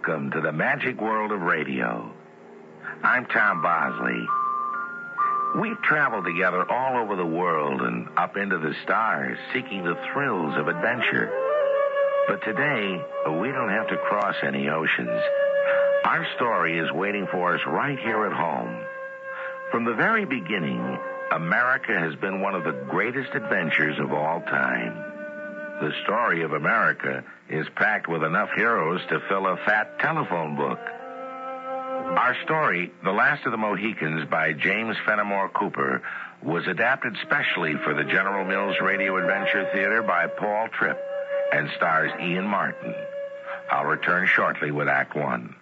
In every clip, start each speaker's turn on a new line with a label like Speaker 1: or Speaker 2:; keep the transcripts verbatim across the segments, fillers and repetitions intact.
Speaker 1: Welcome to the magic world of radio. I'm Tom Bosley. We've traveled together all over the world and up into the stars, seeking the thrills of adventure. But today, we don't have to cross any oceans. Our story is waiting for us right here at home. From the very beginning, America has been one of the greatest adventures of all time. The story of America is packed with enough heroes to fill a fat telephone book. Our story, The Last of the Mohicans by James Fenimore Cooper, was adapted specially for the General Mills Radio Adventure Theater by Paul Tripp and stars Ian Martin. I'll return shortly with Act One.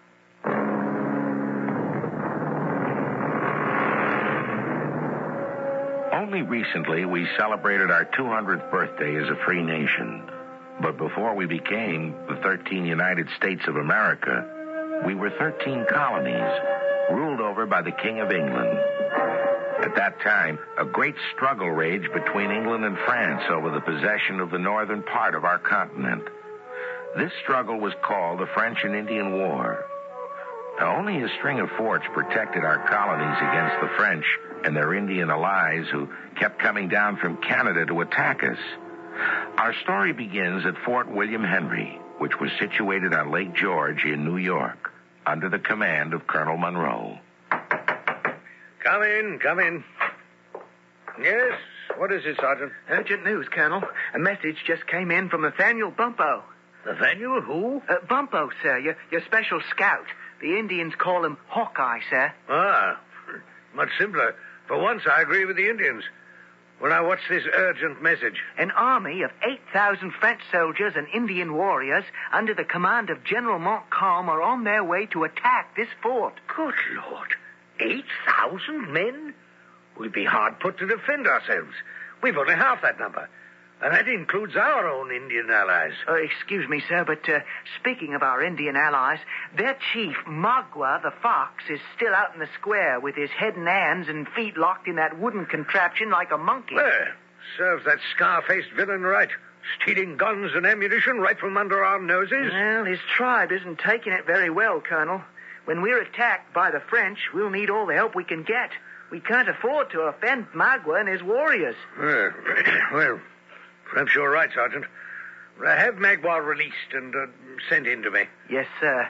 Speaker 1: Only recently, we celebrated our two hundredth birthday as a free nation. But before we became the thirteen United States of America, we were thirteen colonies, ruled over by the King of England. At that time, a great struggle raged between England and France over the possession of the northern part of our continent. This struggle was called the French and Indian War. Now, only a string of forts protected our colonies against the French and their Indian allies who kept coming down from Canada to attack us. Our story begins at Fort William Henry, which was situated on Lake George in New York, under the command of Colonel Monroe.
Speaker 2: Come in, come in. Yes, what is it, Sergeant?
Speaker 3: Urgent news, Colonel. A message just came in from Nathaniel Bumpo.
Speaker 2: Nathaniel who?
Speaker 3: Uh, Bumpo, sir, your, your special scout. The Indians call him Hawkeye, sir.
Speaker 2: Ah, much simpler. For once, I agree with the Indians. Well, now, what's this urgent message?
Speaker 3: An army of eight thousand French soldiers and Indian warriors under the command of General Montcalm are on their way to attack this fort.
Speaker 2: Good Lord. Eight thousand men? We'd be hard put to defend ourselves. We've only half that number. And that includes our own Indian allies.
Speaker 3: Uh, excuse me, sir, but uh, speaking of our Indian allies, their chief, Magua the Fox, is still out in the square with his head and hands and feet locked in that wooden contraption like a monkey.
Speaker 2: Well, serves that scar-faced villain right. Stealing guns and ammunition right from under our noses.
Speaker 3: Well, his tribe isn't taking it very well, Colonel. When we're attacked by the French, we'll need all the help we can get. We can't afford to offend Magua and his warriors.
Speaker 2: Well, well... Perhaps you're right, Sergeant. Have Magua released and uh, sent in to me.
Speaker 3: Yes, sir.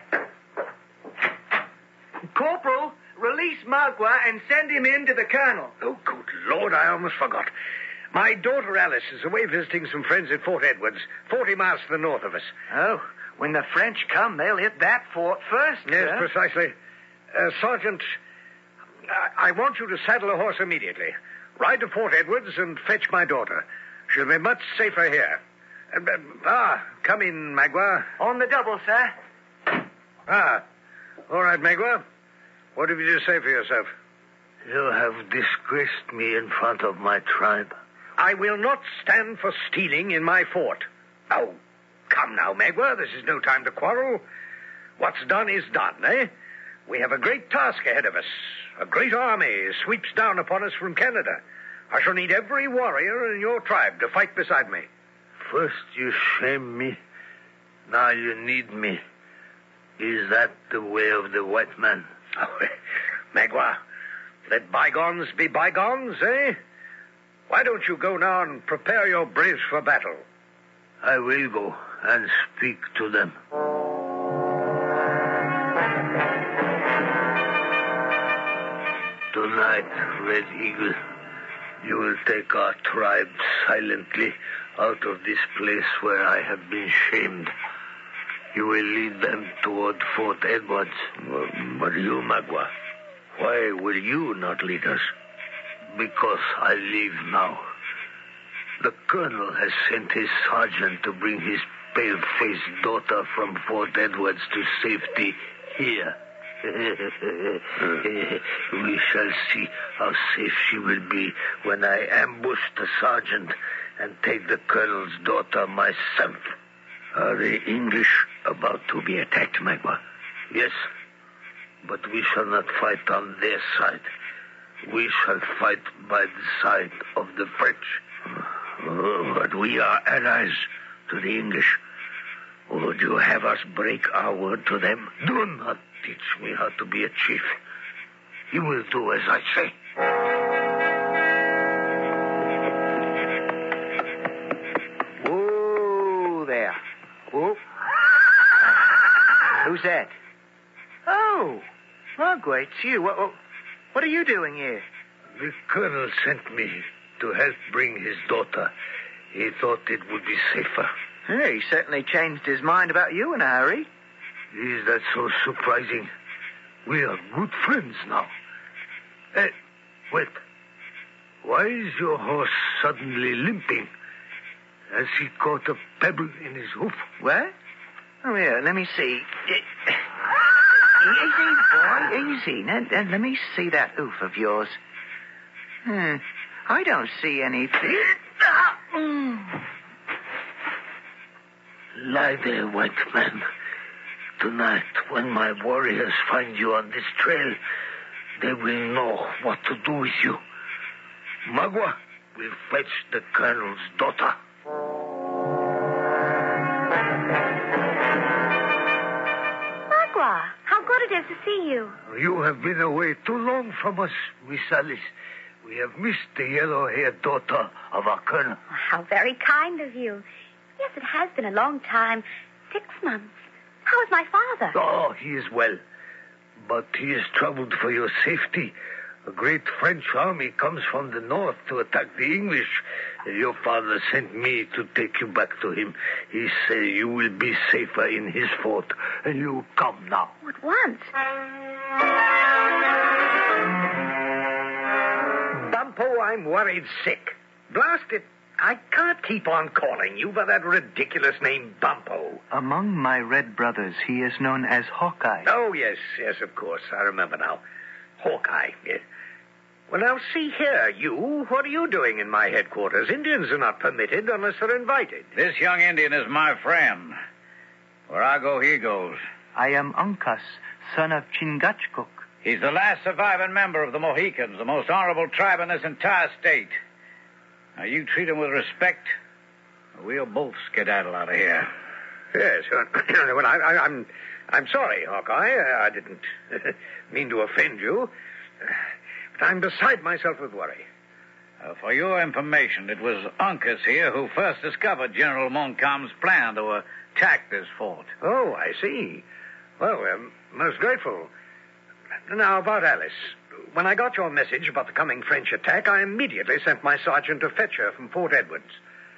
Speaker 3: Corporal, release Magua and send him in to the Colonel.
Speaker 2: Oh, good Lord, I almost forgot. My daughter Alice is away visiting some friends at Fort Edwards, forty miles to the north of us.
Speaker 3: Oh, when the French come, they'll hit that fort first,
Speaker 2: Yes,
Speaker 3: sir.
Speaker 2: precisely. Uh, Sergeant, I-, I want you to saddle a horse immediately. Ride to Fort Edwards and fetch my daughter. She'll be much safer here. Uh, uh, ah, come in, Magua.
Speaker 3: On the double, sir.
Speaker 2: Ah, all right, Magua. What have you to say for yourself?
Speaker 4: You have disgraced me in front of my tribe.
Speaker 2: I will not stand for stealing in my fort. Oh, come now, Magua. This is no time to quarrel. What's done is done, eh? We have a great task ahead of us. A great army sweeps down upon us from Canada. I shall need every warrior in your tribe to fight beside me.
Speaker 4: First you shame me, now you need me. Is that the way of the white man?
Speaker 2: Oh, Magua, let bygones be bygones, eh? Why don't you go now and prepare your braves for battle?
Speaker 4: I will go and speak to them. Tonight, Red Eagle, you will take our tribe silently out of this place where I have been shamed. You will lead them toward Fort Edwards.
Speaker 2: But you, Magua, why will you not lead us?
Speaker 4: Because I leave now. The colonel has sent his sergeant to bring his pale-faced daughter from Fort Edwards to safety here. We shall see how safe she will be when I ambush the sergeant and take the colonel's daughter myself.
Speaker 2: Are the English about to be attacked, Magua?
Speaker 4: Yes, but we shall not fight on their side. We shall fight by the side of the French.
Speaker 2: Oh, but we are allies to the English.
Speaker 4: Would you have us break our word to them? Do not teach me how to be a chief. You will do as I say.
Speaker 3: Whoa there. Whoa. Who's that? Oh, Magua, it's you. What, what, what are you doing here?
Speaker 4: The colonel sent me to help bring his daughter. He thought it would be safer.
Speaker 3: Hey, he certainly changed his mind about you in a hurry.
Speaker 4: Is that so surprising? We are good friends now. Hey, wait. Why is your horse suddenly limping? Has he caught a pebble in his hoof?
Speaker 3: What? Oh, yeah, let me see. Easy, boy, easy. Now, now, let me see that hoof of yours. Hmm, I don't see anything.
Speaker 4: Lie there, white man. Tonight, when my warriors find you on this trail, they will know what to do with you. Magua will fetch the colonel's daughter.
Speaker 5: Magua, how good it is to see you.
Speaker 4: You have been away too long from us, Miss Alice. We have missed the yellow-haired daughter of our colonel.
Speaker 5: Oh, how very kind of you. Yes, it has been a long time. Six months. How is my father?
Speaker 4: Oh, he is well. But he is troubled for your safety. A great French army comes from the north to attack the English. Your father sent me to take you back to him. He said you will be safer in his fort. And you come now.
Speaker 5: At once.
Speaker 2: Bumpo, I'm worried sick. Blast it. I can't keep on calling you by that ridiculous name, Bumpo.
Speaker 3: Among my red brothers, he is known as Hawkeye.
Speaker 2: Oh, yes, yes, of course. I remember now. Hawkeye, yes. Well, now, see here, you. What are you doing in my headquarters? Indians are not permitted unless they're invited.
Speaker 6: This young Indian is my friend. Where I go, he goes.
Speaker 3: I am Uncas, son of Chingachgook.
Speaker 6: He's the last surviving member of the Mohicans, the most honorable tribe in this entire state. Now, you treat him with respect, or we'll both skedaddle out of here.
Speaker 2: Yes, uh, well, I, I, I'm, I'm sorry, Hawkeye. I didn't mean to offend you, but I'm beside myself with worry.
Speaker 6: Uh, for your information, it was Uncas here who first discovered General Montcalm's plan to attack this fort.
Speaker 2: Oh, I see. Well, we're most grateful. Now, about Alice. When I got your message about the coming French attack, I immediately sent my sergeant to fetch her from Fort Edwards.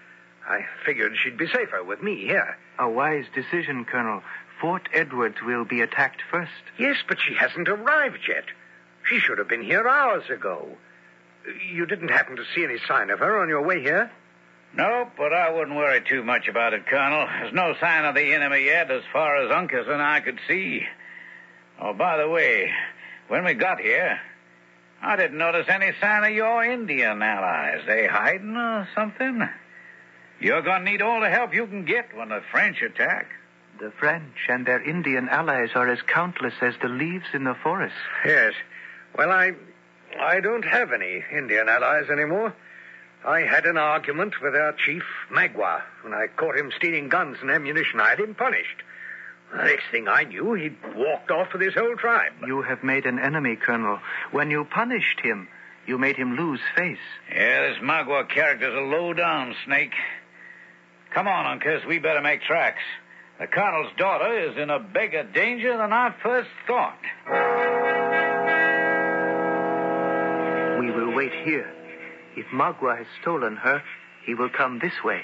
Speaker 2: I figured she'd be safer with me here.
Speaker 3: A wise decision, Colonel. Fort Edwards will be attacked first.
Speaker 2: Yes, but she hasn't arrived yet. She should have been here hours ago. You didn't happen to see any sign of her on your way here?
Speaker 6: No, but I wouldn't worry too much about it, Colonel. There's no sign of the enemy yet as far as Uncas and I could see. Oh, by the way, when we got here, I didn't notice any sign of your Indian allies. They hiding or something? You're going to need all the help you can get when the French attack.
Speaker 3: The French and their Indian allies are as countless as the leaves in the forest.
Speaker 2: Yes. Well, I, I don't have any Indian allies anymore. I had an argument with our chief, Magua. When I caught him stealing guns and ammunition, I had him punished. The next thing I knew, he'd walked off with his whole tribe.
Speaker 3: You have made an enemy, Colonel. When you punished him, you made him lose face.
Speaker 6: Yeah, this Magua character's a low-down snake. Come on, Uncas, we better make tracks. The colonel's daughter is in a bigger danger than I first thought.
Speaker 3: We will wait here. If Magua has stolen her, he will come this way.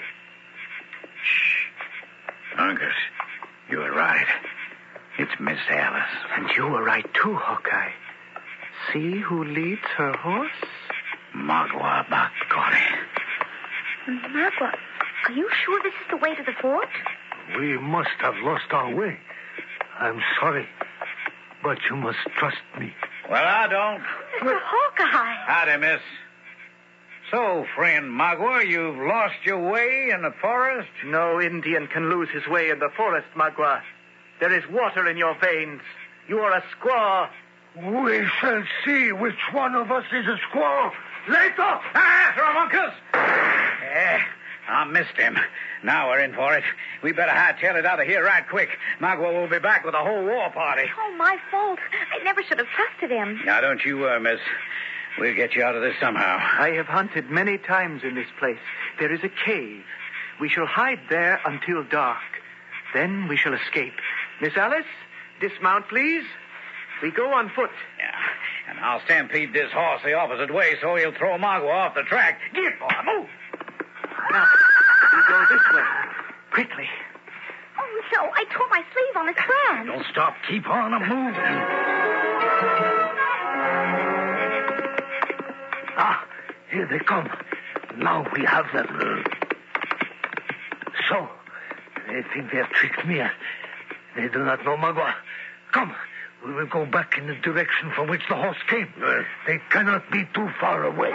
Speaker 6: Shh. Uncas, you were right. It's Miss Alice.
Speaker 3: And you were right, too, Hawkeye. See who leads her horse?
Speaker 6: Magua Bakori.
Speaker 5: Magua, are you sure this is the way to the fort?
Speaker 4: We must have lost our way. I'm sorry, but you must trust me.
Speaker 6: Well, I don't.
Speaker 5: Mister Hawkeye.
Speaker 6: Howdy, miss. So, friend Magua, you've lost your way in the forest?
Speaker 3: No Indian can lose his way in the forest, Magua. There is water in your veins. You are a squaw.
Speaker 4: We shall see which one of us is a squaw later.
Speaker 6: Ah, Uncas! Eh, I missed him. Now we're in for it. We better hightail it out of here right quick. Magua will be back with a whole war party.
Speaker 5: Oh, my fault. I never should have trusted him.
Speaker 6: Now, don't you worry, miss. We'll get you out of this somehow.
Speaker 3: I have hunted many times in this place. There is a cave. We shall hide there until dark. Then we shall escape. Miss Alice, dismount, please. We go on foot.
Speaker 6: Yeah, and I'll stampede this horse the opposite way so he'll throw Magua off the track. Get, boy, move.
Speaker 3: Now, we go this way. Quickly.
Speaker 5: Oh, no, I tore my sleeve on his brand.
Speaker 6: Don't stop. Keep on a moving.
Speaker 4: Ah, here they come. Now we have them. So, they think they have tricked me. They do not know Magua. Come, we will go back in the direction from which the horse came. Uh, they cannot be too far away.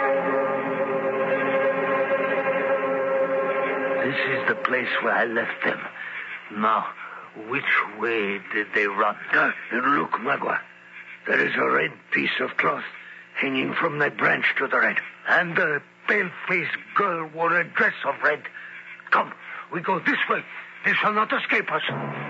Speaker 4: This is the place where I left them. Now, which way did they run? Uh, look, Magua. There is a red piece of cloth hanging from that branch to the right. And a pale-faced girl wore a dress of red. Come, we go this way. They shall not escape us.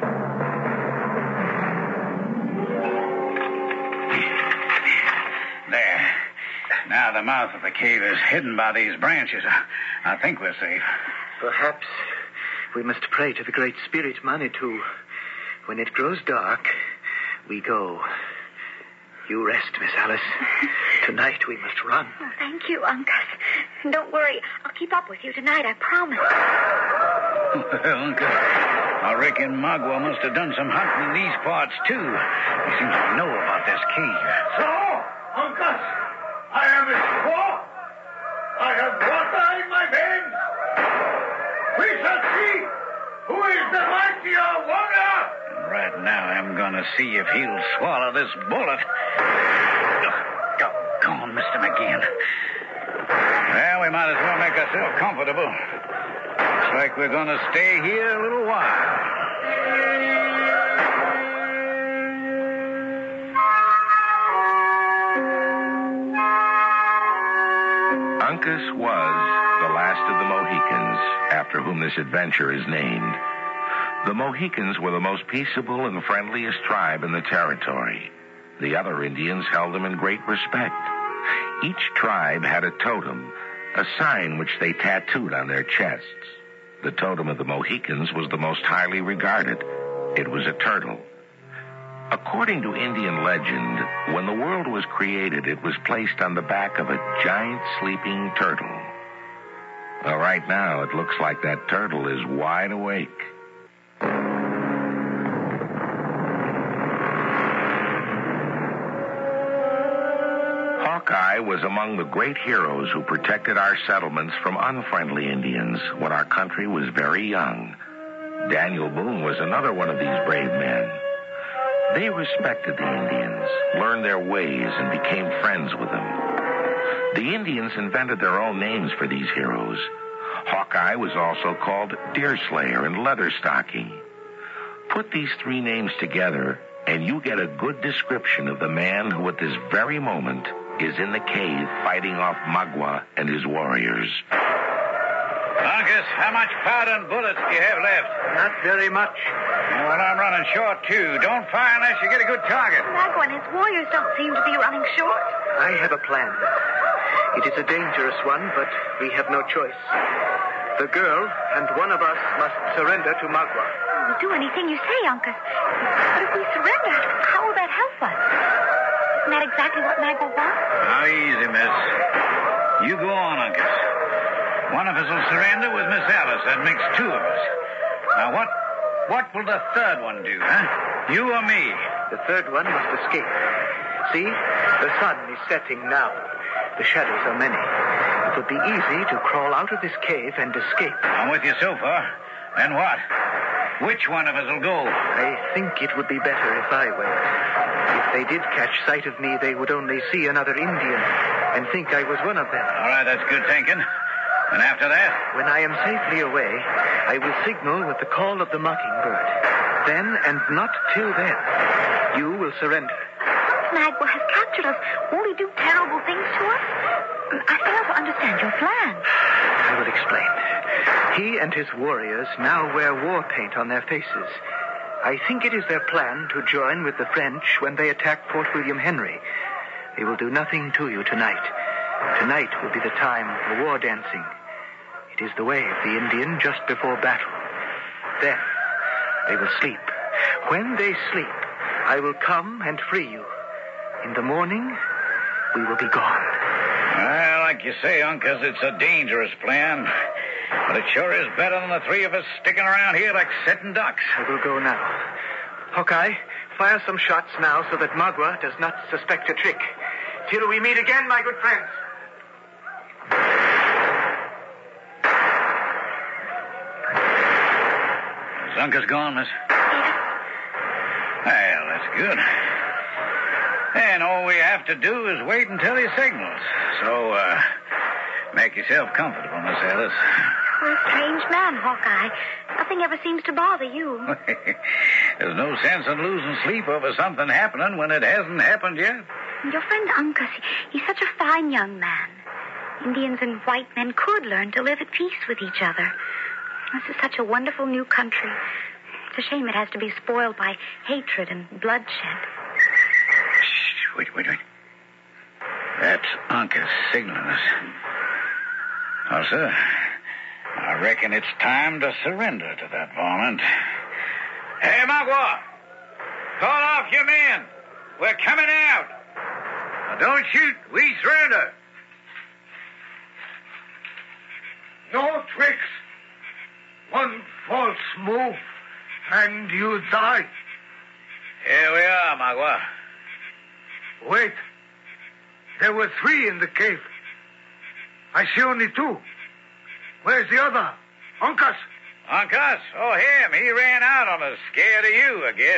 Speaker 6: There. Now the mouth of the cave is hidden by these branches. I, I think we're safe.
Speaker 3: Perhaps we must pray to the Great Spirit Manitou. When it grows dark, we go. You rest, Miss Alice. Tonight we must run.
Speaker 5: Oh, thank you, Uncas. And don't worry, I'll keep up with you tonight, I promise.
Speaker 6: Well, Uncas, I reckon Magua must have done some hunting in these parts, too. He seems to know about this cave.
Speaker 4: So, Uncas, I am a squaw. I have water in my veins. We shall see who is the mightier warrior.
Speaker 6: And right now I'm going to see if he'll swallow this bullet. Go, go on, Mister McGeehan. Well, we might as well make ourselves comfortable. Looks like we're going to stay here a little while.
Speaker 1: Uncas was the last of the Mohicans, after whom this adventure is named. The Mohicans were the most peaceable and friendliest tribe in the territory. The other Indians held them in great respect. Each tribe had a totem, a sign which they tattooed on their chests. The totem of the Mohicans was the most highly regarded. It was a turtle. According to Indian legend, when the world was created, it was placed on the back of a giant sleeping turtle. Well, right now, it looks like that turtle is wide awake. Hawkeye was among the great heroes who protected our settlements from unfriendly Indians when our country was very young. Daniel Boone was another one of these brave men. They respected the Indians, learned their ways, and became friends with them. The Indians invented their own names for these heroes. Hawkeye was also called Deerslayer and Leatherstocking. Put these three names together, and you get a good description of the man who at this very moment is in the cave fighting off Magua and his warriors.
Speaker 6: Uncas, how much powder and bullets do you have left?
Speaker 3: Not very much.
Speaker 6: Well, I'm running short, too. Don't fire unless you get a good target.
Speaker 5: Magua and his warriors don't seem to be running short.
Speaker 3: I have a plan. It is a dangerous one, but we have no choice. The girl and one of us must surrender to Magua.
Speaker 5: We'll do anything you say, Uncas. But if we surrender, how will that help us? Isn't that exactly what Magua wants?
Speaker 6: Now, easy, miss. You go on, Uncas. One of us will surrender with Miss Alice. That makes two of us. Now, what what will the third one do, huh? You or me?
Speaker 3: The third one must escape. See? The sun is setting now. The shadows are many. It would be easy to crawl out of this cave and escape.
Speaker 6: I'm with you so far. Then what? Which one of us will go?
Speaker 3: I think it would be better if I went. If they did catch sight of me, they would only see another Indian and think I was one of them.
Speaker 6: All right, that's good thinking. And after that?
Speaker 3: When I am safely away, I will signal with the call of the mockingbird. Then, and not till then, you will surrender.
Speaker 5: Once Magua has captured us, won't he do terrible things to us? I fail to understand your plan.
Speaker 3: I will explain. He and his warriors now wear war paint on their faces. I think it is their plan to join with the French when they attack Fort William Henry. They will do nothing to you tonight. Tonight will be the time for war dancing. It is the way of the Indian just before battle. Then they will sleep. When they sleep, I will come and free you. In the morning, we will be gone.
Speaker 6: Well, like you say, Uncas, it's a dangerous plan. But it sure is better than the three of us sticking around here like sitting ducks.
Speaker 3: I will go now. Hawkeye, fire some shots now so that Magua does not suspect a trick. Till we meet again, my good friends.
Speaker 6: Is Uncas gone, miss? Well, that's good. And all we have to do is wait until he signals. So, uh, make yourself comfortable, Miss Alice.
Speaker 5: You're a strange man, Hawkeye. Nothing ever seems to bother you.
Speaker 6: There's no sense in losing sleep over something happening when it hasn't happened yet.
Speaker 5: And your friend Uncas, he's such a fine young man. Indians and white men could learn to live at peace with each other. This is such a wonderful new country. It's a shame it has to be spoiled by hatred and bloodshed.
Speaker 6: Shh, wait, wait, wait. That's Uncas signaling us. Oh, sir. I reckon it's time to surrender to that varmint. Hey, Magua! Call off your men. We're coming out. Now, don't shoot. We surrender.
Speaker 4: No tricks. One false move, and you die.
Speaker 6: Here we are, Magua.
Speaker 4: Wait. There were three in the cave. I see only two. Where's the other? Uncas?
Speaker 6: Uncas? Oh, him. He ran out on us, scared of you, I guess.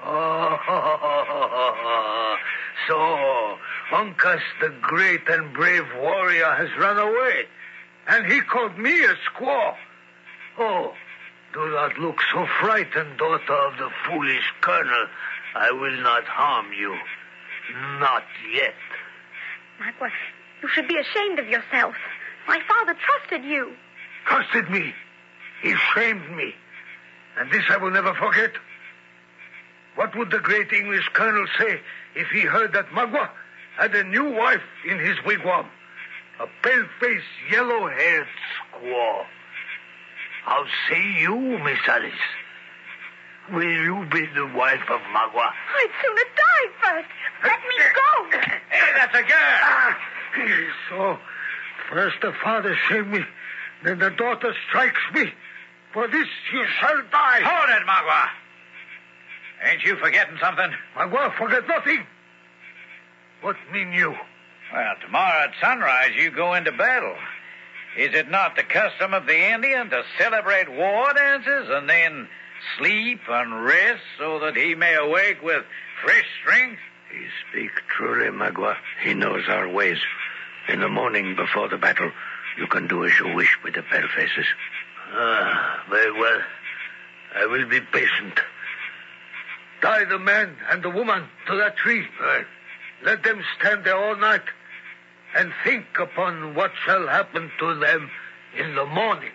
Speaker 4: Oh, so Uncas, the great and brave warrior, has run away. And he called me a squaw. Oh, do not look so frightened, daughter of the foolish colonel. I will not harm you. Not yet.
Speaker 5: Magua, you should be ashamed of yourself. My father trusted you.
Speaker 4: Trusted me. He shamed me. And this I will never forget. What would the great English colonel say if he heard that Magua had a new wife in his wigwam? A pale-faced, yellow-haired squaw. How say you, Miss Alice? Will you be the wife of Magua?
Speaker 5: I'd sooner die first. Let me go.
Speaker 6: Hey, that's a girl.
Speaker 4: Ah, so, first the father shamed me, then the daughter strikes me. For this you shall die.
Speaker 6: Hold it, Magua. Ain't you forgetting something?
Speaker 4: Magua, forget nothing. What mean you?
Speaker 6: Well, tomorrow at sunrise you go into battle. Is it not the custom of the Indian to celebrate war dances and then sleep and rest so that he may awake with fresh strength?
Speaker 4: He speak truly, Magua. He knows our ways. In the morning before the battle, you can do as you wish with the pale faces. Ah, very well. I will be patient. Tie the man and the woman to that tree. Right. Let them stand there all night and think upon what shall happen to them in the morning.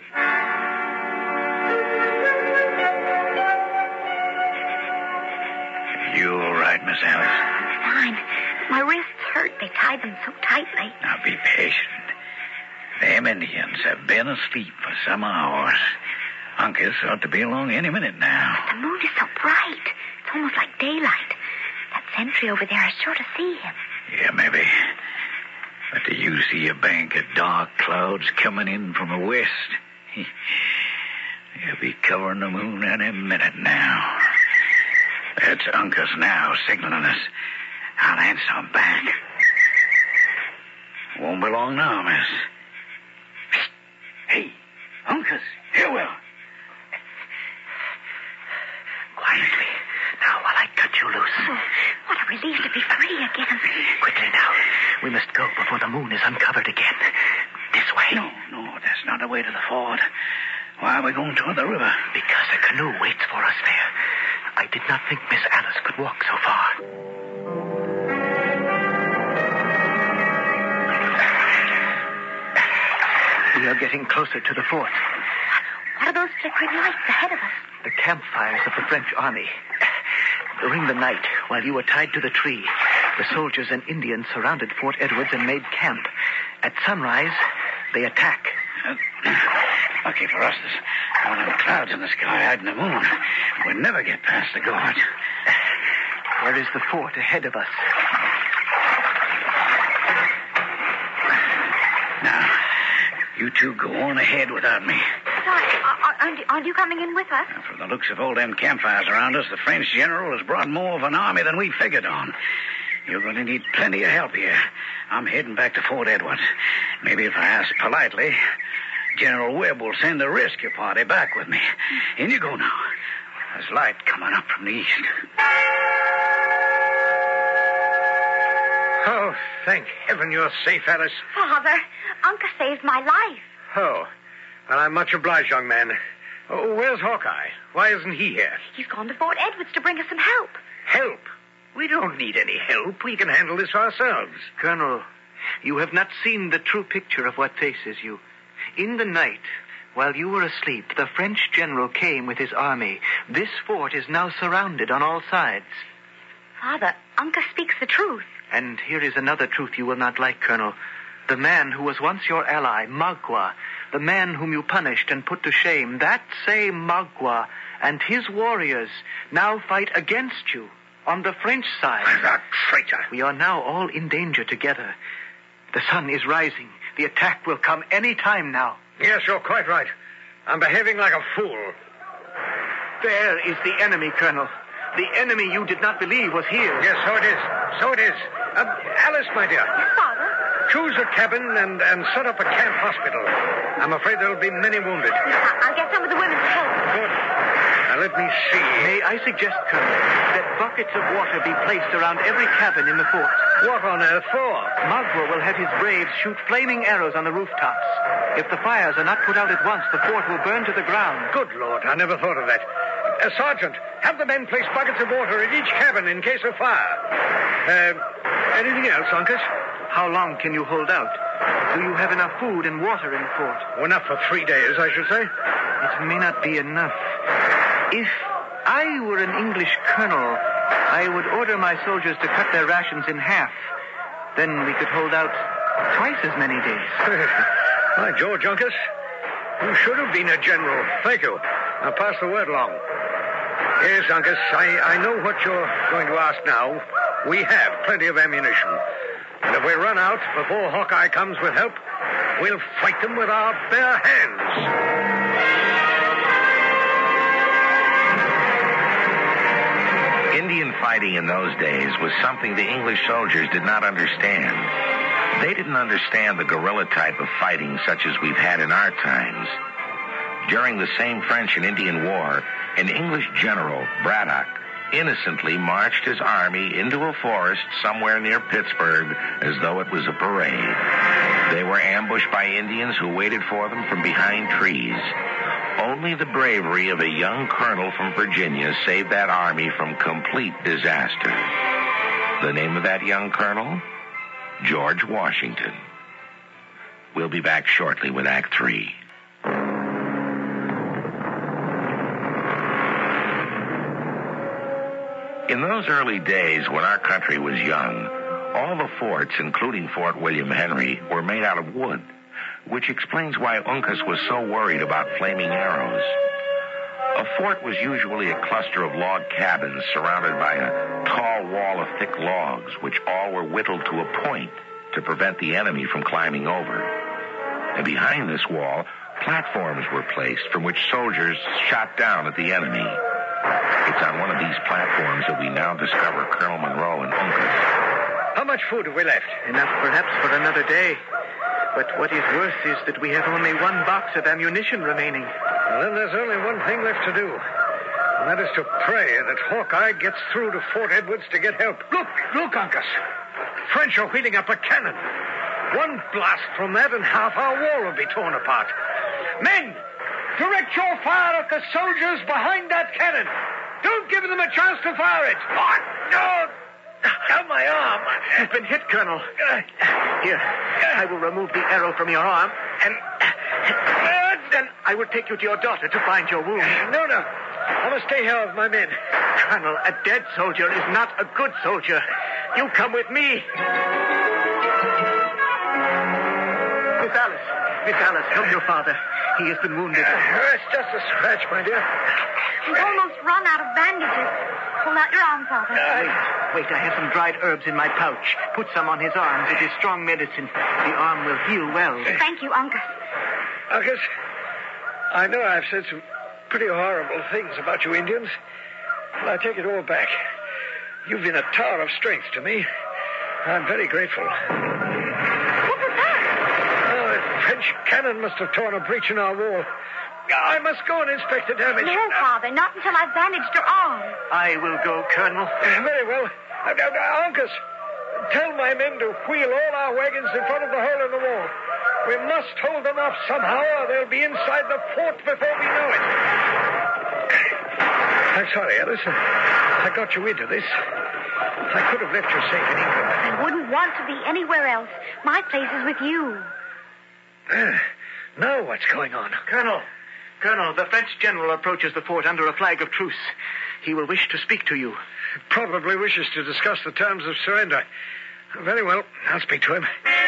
Speaker 6: You all right, Miss Alice?
Speaker 5: Fine. My wrists hurt. They tied them so tightly.
Speaker 6: Now be patient. Them Indians have been asleep for some hours. Uncas ought to be along any minute now.
Speaker 5: But the moon is so bright. It's almost like daylight. That sentry over there is sure to see him.
Speaker 6: Yeah, maybe. But do you see a bank of dark clouds coming in from the west? He'll be covering the moon any minute now. That's Uncas now signaling us. I'll answer him back. Won't be long now, miss. Hey, Uncas, here we are.
Speaker 3: Quietly. Now, while I cut you loose.
Speaker 5: Oh, what a relief to be free again.
Speaker 3: Quickly now. We must go before the moon is uncovered again. This way.
Speaker 6: No, no, that's not the way to the ford. Why are we going toward the river?
Speaker 3: Because a canoe waits for us there. I did not think Miss Alice could walk so far. We are getting closer to the fort.
Speaker 5: What are those flickering lights ahead of us?
Speaker 3: The campfires of the French army. During the night, while you were tied to the tree, the soldiers and Indians surrounded Fort Edwards and made camp. At sunrise, they attack.
Speaker 6: Uh, lucky for us, there's one of the clouds in the sky hiding the moon. We'll never get past the guards.
Speaker 3: There is the fort ahead of us.
Speaker 6: Now, you two go on ahead without me.
Speaker 5: Sorry, aren't, aren't you coming in with us?
Speaker 6: Now, from the looks of all them campfires around us, the French general has brought more of an army than we figured on. You're going to need plenty of help here. I'm heading back to Fort Edwards. Maybe if I ask politely, General Webb will send a rescue party back with me. In you go now. There's light coming up from the east.
Speaker 2: Oh, thank heaven you're safe, Alice.
Speaker 5: Father, Uncle saved my life.
Speaker 2: Oh, well, I'm much obliged, young man. Oh, where's Hawkeye? Why isn't he here?
Speaker 5: He's gone to Fort Edwards to bring us some help.
Speaker 2: Help? We don't need any help. We can handle this ourselves.
Speaker 3: Colonel, you have not seen the true picture of what faces you. In the night, while you were asleep, the French general came with his army. This fort is now surrounded on all sides.
Speaker 5: Father, Uncle speaks the truth.
Speaker 3: And here is another truth you will not like, Colonel. The man who was once your ally, Magua, the man whom you punished and put to shame, that same Magua and his warriors now fight against you on the French side.
Speaker 2: That traitor.
Speaker 3: We are now all in danger together. The sun is rising. The attack will come any time now.
Speaker 2: Yes, you're quite right. I'm behaving like a fool.
Speaker 3: There is the enemy, Colonel. The enemy you did not believe was here.
Speaker 2: Yes, so it is. So it is. Uh, Alice, my dear.
Speaker 5: Yes, Father.
Speaker 2: Choose a cabin and, and set up a camp hospital. I'm afraid there'll be many wounded.
Speaker 5: I- I'll get some of the women to help.
Speaker 2: Good. Now, let me see.
Speaker 3: May I suggest, Colonel, that buckets of water be placed around every cabin in the fort?
Speaker 2: What on earth for?
Speaker 3: Magua will have his braves shoot flaming arrows on the rooftops. If the fires are not put out at once, the fort will burn to the ground.
Speaker 2: Good Lord, I never thought of that. Uh, Sergeant, have the men place buckets of water in each cabin in case of fire. Uh, anything else, Uncas?
Speaker 3: How long can you hold out? Do you have enough food and water in the fort?
Speaker 2: Well, enough for three days, I should say.
Speaker 3: It may not be enough. If I were an English colonel, I would order my soldiers to cut their rations in half. Then we could hold out twice as many days.
Speaker 2: By George, Uncas, you should have been a general. Thank you. Now pass the word along. Yes, Uncas, I, I know what you're going to ask now. We have plenty of ammunition. And if we run out before Hawkeye comes with help, we'll fight them with our bare hands.
Speaker 1: Indian fighting in those days was something the English soldiers did not understand. They didn't understand the guerrilla type of fighting such as we've had in our times. During the same French and Indian War, an English general, Braddock, innocently marched his army into a forest somewhere near Pittsburgh as though it was a parade. They were ambushed by Indians who waited for them from behind trees. Only the bravery of a young colonel from Virginia saved that army from complete disaster. The name of that young colonel? George Washington. We'll be back shortly with Act Three. In those early days when our country was young, all the forts, including Fort William Henry, were made out of wood, which explains why Uncas was so worried about flaming arrows. A fort was usually a cluster of log cabins surrounded by a tall wall of thick logs, which all were whittled to a point to prevent the enemy from climbing over. And behind this wall, platforms were placed from which soldiers shot down at the enemy. It's on one of these platforms that we now discover Colonel Monroe and Uncas.
Speaker 2: How much food have we left?
Speaker 3: Enough perhaps for another day. But what is worse is that we have only one box of ammunition remaining.
Speaker 2: Well, then there's only one thing left to do. And that is to pray that Hawkeye gets through to Fort Edwards to get help. Look, look, Uncas. French are wheeling up a cannon. One blast from that and half our wall will be torn apart. Men, direct your fire at the soldiers behind that cannon. Don't give them a chance to fire it. Oh, no. Ow, my arm.
Speaker 3: You've been hit, Colonel. Here, I will remove the arrow from your arm and I will take you to your daughter to find your wound.
Speaker 2: No, no. I must stay here with my men.
Speaker 3: Colonel, a dead soldier is not a good soldier. You come with me. Miss Alice. Miss Alice, help your father. He has been wounded.
Speaker 2: Uh, it's just a scratch, my dear.
Speaker 5: We've almost run out of bandages. Pull out your arm, Father.
Speaker 3: Uh, wait, wait, I have some dried herbs in my pouch. Put some on his arms. It is strong medicine. The arm will heal well.
Speaker 5: Thank you, Uncas.
Speaker 2: Uncas, I know I've said some pretty horrible things about you Indians, but I take it all back. You've been a tower of strength to me. I'm very grateful.
Speaker 5: What was that?
Speaker 2: Oh, a French cannon must have torn a breach in our wall. I must go and inspect the damage.
Speaker 5: No, Father, not until I've bandaged your arm.
Speaker 3: I will go, Colonel.
Speaker 2: Uh, very well. Uh, uh, Uncas, tell my men to wheel all our wagons in front of the hole in the wall. We must hold them off somehow, or they'll be inside the fort before we know it. I'm sorry, Alice. I got you into this. I could have left you safe in England.
Speaker 5: I wouldn't want to be anywhere else. My place is with you.
Speaker 2: Uh, now what's going on?
Speaker 3: Colonel, Colonel, the French general approaches the fort under a flag of truce. He will wish to speak to you.
Speaker 2: Probably wishes to discuss the terms of surrender. Very well. I'll speak to him.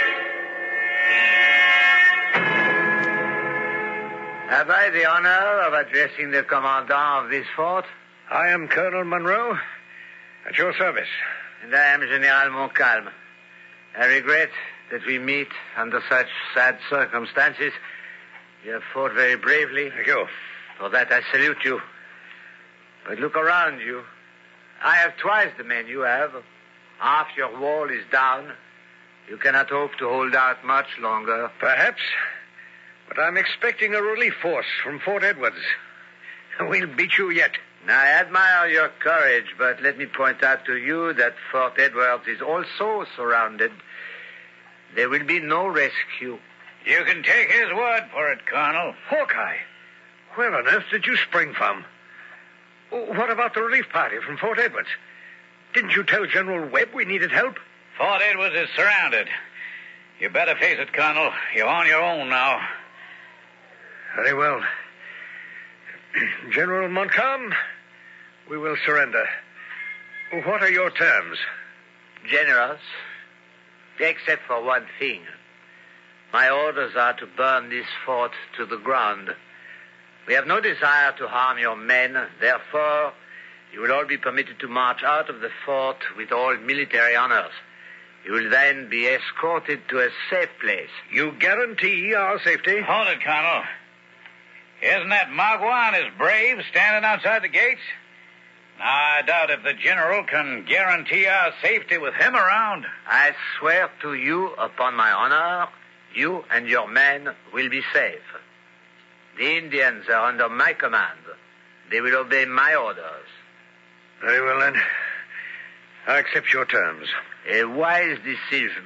Speaker 4: Have I the honor of addressing the commandant of this fort?
Speaker 2: I am Colonel Monroe, at your service.
Speaker 4: And I am General Montcalm. I regret that we meet under such sad circumstances. You have fought very bravely.
Speaker 2: Thank you.
Speaker 4: For that I salute you. But look around you. I have twice the men you have. Half your wall is down. You cannot hope to hold out much longer.
Speaker 2: Perhaps. But I'm expecting a relief force from Fort Edwards. We'll beat you yet.
Speaker 4: I admire your courage, but let me point out to you that Fort Edwards is also surrounded. There will be no rescue.
Speaker 6: You can take his word for it, Colonel.
Speaker 2: Hawkeye, where on earth did you spring from? What about the relief party from Fort Edwards? Didn't you tell General Webb we needed help?
Speaker 6: Fort Edwards is surrounded. You better face it, Colonel. You're on your own now.
Speaker 2: Very well. General Montcalm, we will surrender. What are your terms?
Speaker 4: Generous, except for one thing. My orders are to burn this fort to the ground. We have no desire to harm your men. Therefore, you will all be permitted to march out of the fort with all military honors. You will then be escorted to a safe place.
Speaker 2: You guarantee our safety?
Speaker 6: Hold it, Colonel. Isn't that Magua and his braves standing outside the gates? I doubt if the general can guarantee our safety with him around.
Speaker 4: I swear to you upon my honor, you and your men will be safe. The Indians are under my command. They will obey my orders.
Speaker 2: Very well, then. I accept your terms.
Speaker 4: A wise decision.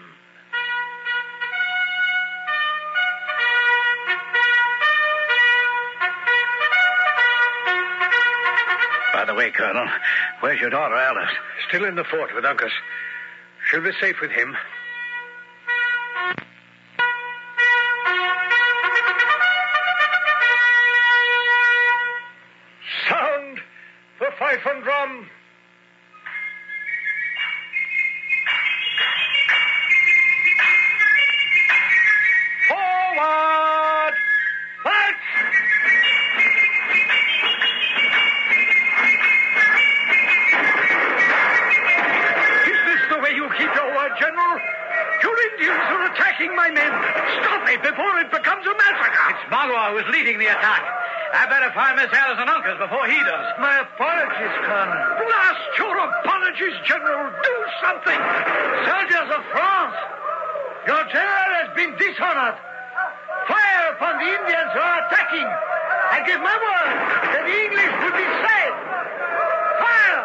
Speaker 6: By the way, Colonel, where's your daughter, Alice?
Speaker 2: Still in the fort with Uncas. She'll be safe with him. Sound the fife and drum. Forward! March! Is this the way you keep your word, General? Your Indians are attacking my men. Stop it before it becomes a massacre.
Speaker 6: It's Magua who is leading the attack. I better find Miss Alice and Uncas before he does.
Speaker 2: My apologies, Colonel. Blast your apologies, General. Do something. Soldiers of France, your general has been dishonored. Fire upon the Indians who are attacking. I give my word that the English will be safe. Fire!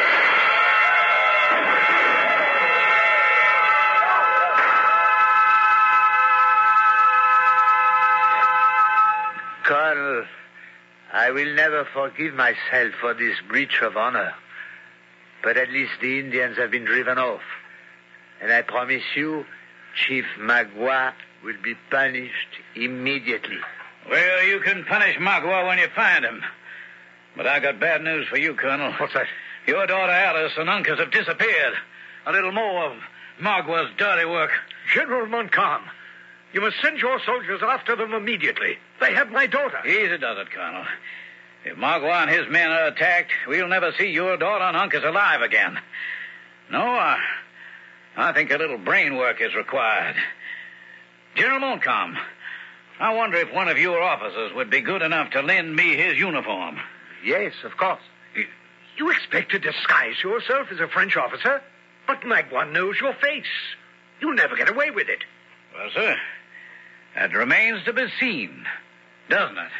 Speaker 4: Colonel, I will never forgive myself for this breach of honor. But at least the Indians have been driven off. And I promise you, Chief Magua will be punished immediately.
Speaker 6: Well, you can punish Magua when you find him. But I got bad news for you, Colonel.
Speaker 2: What's that?
Speaker 6: Your daughter Alice and Uncas have disappeared. A little more of Magua's dirty work.
Speaker 2: General Montcalm, you must send your soldiers after them immediately. They have my daughter.
Speaker 6: Easy does it, Colonel. If Magua and his men are attacked, we'll never see your daughter and Uncas alive again. No, I, I think a little brain work is required. General Montcalm, I wonder if one of your officers would be good enough to lend me his uniform.
Speaker 2: Yes, of course. You, you expect to disguise yourself as a French officer? But Magua knows your face. You'll never get away with it.
Speaker 6: Well, sir, that remains to be seen, doesn't it?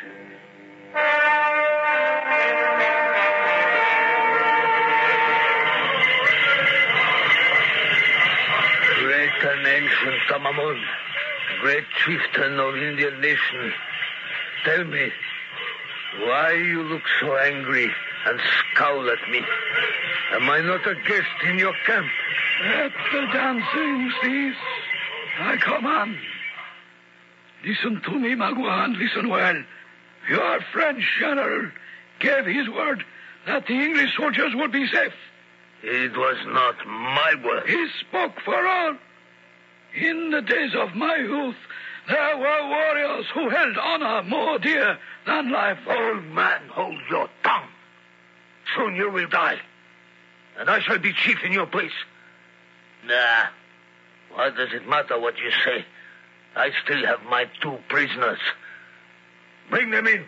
Speaker 4: Great and ancient Tamamun, great chieftain of Indian nation, tell me, why you look so angry and scowl at me? Am I not a guest in your camp?
Speaker 7: Let the dancing cease. I command. Listen to me, Magua, and listen well. Your French general gave his word that the English soldiers would be safe.
Speaker 4: It was not my word.
Speaker 7: He spoke for all. In the days of my youth, there were warriors who held honor more dear than life.
Speaker 4: Old man, hold your tongue. Soon you will die, and I shall be chief in your place. Nah, what does it matter what you say? I still have my two prisoners. Bring them in.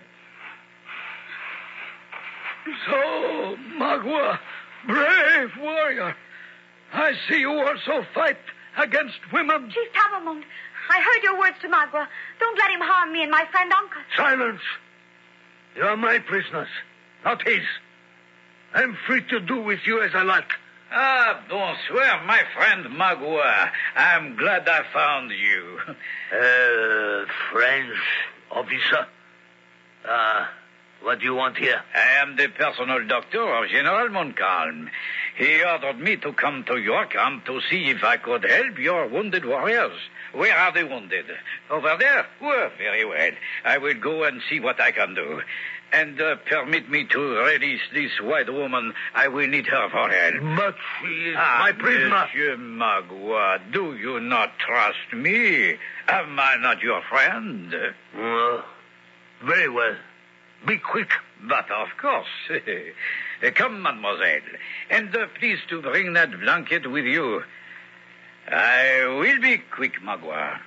Speaker 7: So, Magua, brave warrior, I see you also fight against women.
Speaker 5: Chief Tamamund, I heard your words to Magua. Don't let him harm me and my friend Uncas.
Speaker 4: Silence. You are my prisoners, not his. I'm free to do with you as I like.
Speaker 6: Ah, bonsoir, my friend Magua. I'm glad I found you.
Speaker 4: Uh, French officer? Ah, uh, what do you want here?
Speaker 6: I am the personal doctor of General Montcalm. He ordered me to come to your camp to see if I could help your wounded warriors. Where are they wounded? Over there? Well, very well. I will go and see what I can do. And uh, permit me to release this white woman. I will need her for help.
Speaker 4: But she is
Speaker 6: ah,
Speaker 4: my prisoner.
Speaker 6: Monsieur Magua, do you not trust me? Am I not your friend?
Speaker 4: Uh, very well. Be quick.
Speaker 6: But of course. Come, mademoiselle. And uh, please to bring that blanket with you. I will be quick, Magua.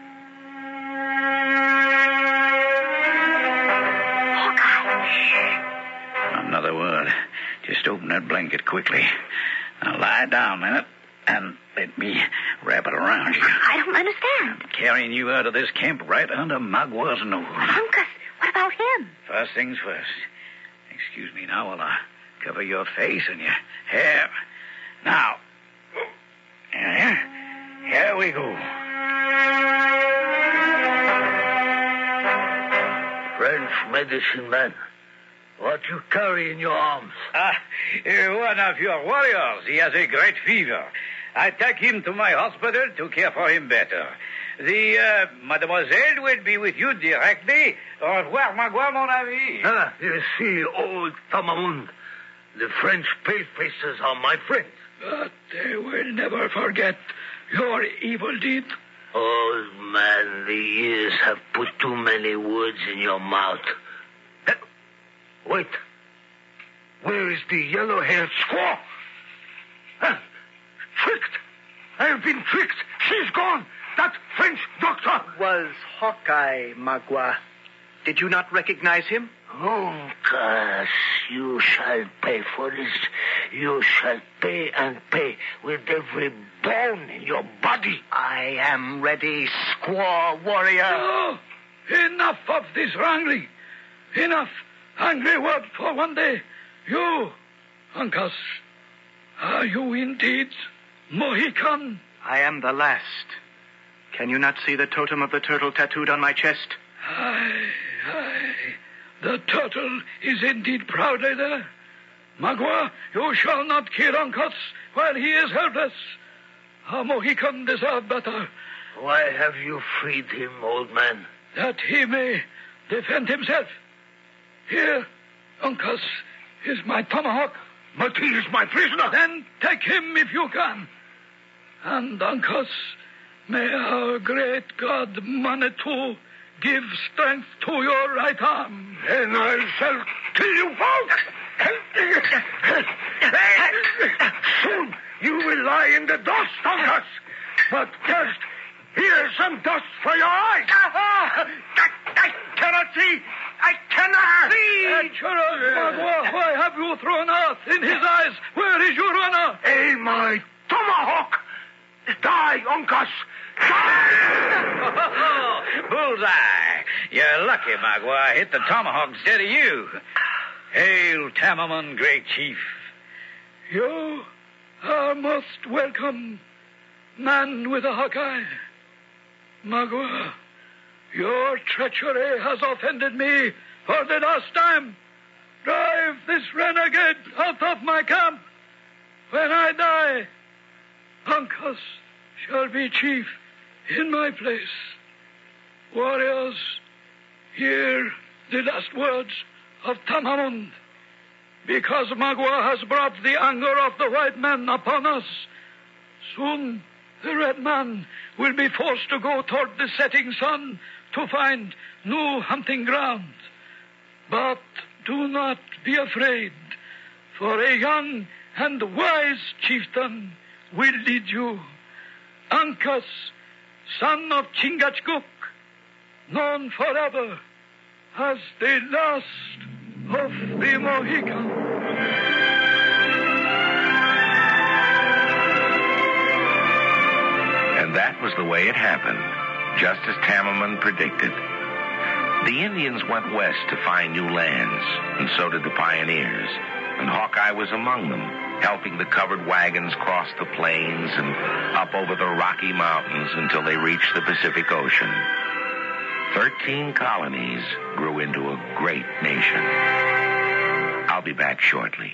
Speaker 6: Another word. Just open that blanket quickly. Now lie down a minute and let me wrap it around you.
Speaker 5: I don't understand.
Speaker 6: I'm carrying you out of this camp right under Magua's nose.
Speaker 5: Uncas, what about him?
Speaker 6: First things first. Excuse me now while I cover your face and your hair. Now, here, here we go.
Speaker 4: French medicine man. What you carry in your arms?
Speaker 6: Ah, uh, one of your warriors. He has a great fever. I take him to my hospital to care for him better. The uh, mademoiselle will be with you directly. Au revoir, Magua, mon ami.
Speaker 4: Ah, you see, old Tamamun. The French pale-faces are my friends.
Speaker 7: But they will never forget your evil deed.
Speaker 4: Old man, the years have put too many words in your mouth. Wait. Where is the yellow-haired squaw? Huh? Tricked. I have been tricked. She's gone. That French doctor.
Speaker 3: Was Hawkeye, Magua. Did you not recognize him?
Speaker 4: Oh, gosh, you shall pay for this. You shall pay and pay with every bone in your body.
Speaker 3: I am ready, squaw warrior.
Speaker 7: Oh, enough of this wrangling. Enough. Angry word for one day. You, Uncas, are you indeed Mohican?
Speaker 3: I am the last. Can you not see the totem of the turtle tattooed on my chest?
Speaker 7: Aye, aye. The turtle is indeed proudly there. Magua, you shall not kill Uncas while he is helpless. A Mohican deserves better.
Speaker 4: Why have you freed him, old man?
Speaker 7: That he may defend himself. Here, Uncas, is my tomahawk.
Speaker 2: But he is my prisoner.
Speaker 7: Then take him if you can. And, Uncas, may our great God Manitou give strength to your right arm.
Speaker 2: Then I shall kill you both. Soon you will lie in the dust, Uncas. But first, here's some dust for your eyes. I, I cannot see. I cannot see.
Speaker 7: Adjurer Magua, why have you thrown earth in his eyes? Where is your honor?
Speaker 2: Eh, my tomahawk. Die, Uncas. Die!
Speaker 6: Bullseye. You're lucky, Magua. I hit the tomahawk instead of you. Hail, Tamaman, great chief.
Speaker 7: You are most welcome, man with a hawk eye. Magua, your treachery has offended me for the last time. Drive this renegade out of my camp. When I die, Uncas shall be chief in my place. Warriors, hear the last words of Tamamund. Because Magua has brought the anger of the white men upon us, soon the red man will be forced to go toward the setting sun to find new hunting ground. But do not be afraid, for a young and wise chieftain will lead you. Uncas, son of Chingachgook, known forever as the last of the Mohicans.
Speaker 1: And that was the way it happened, just as Tamaman predicted. The Indians went west to find new lands, and so did the pioneers, and Hawkeye was among them, helping the covered wagons cross the plains and up over the Rocky Mountains until they reached the Pacific Ocean. Thirteen colonies grew into a great nation. I'll be back shortly.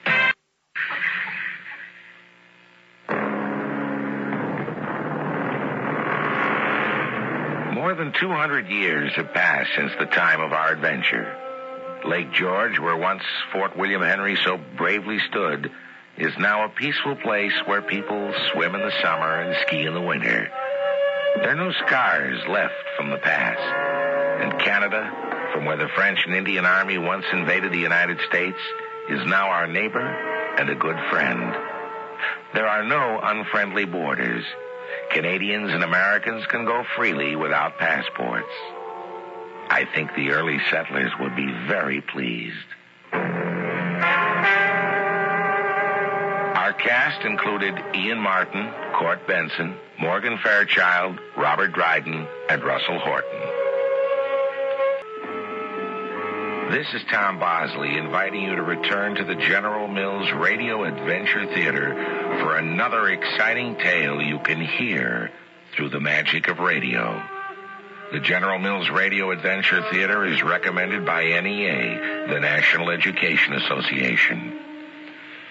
Speaker 1: More than two hundred years have passed since the time of our adventure. Lake George, where once Fort William Henry so bravely stood, is now a peaceful place where people swim in the summer and ski in the winter. There are no scars left from the past. And Canada, from where the French and Indian Army once invaded the United States, is now our neighbor and a good friend. There are no unfriendly borders. Canadians and Americans can go freely without passports. I think the early settlers would be very pleased. Our cast included Ian Martin, Court Benson, Morgan Fairchild, Robert Dryden, and Russell Horton. This is Tom Bosley inviting you to return to the General Mills Radio Adventure Theater for another exciting tale you can hear through the magic of radio. The General Mills Radio Adventure Theater is recommended by N E A, the National Education Association.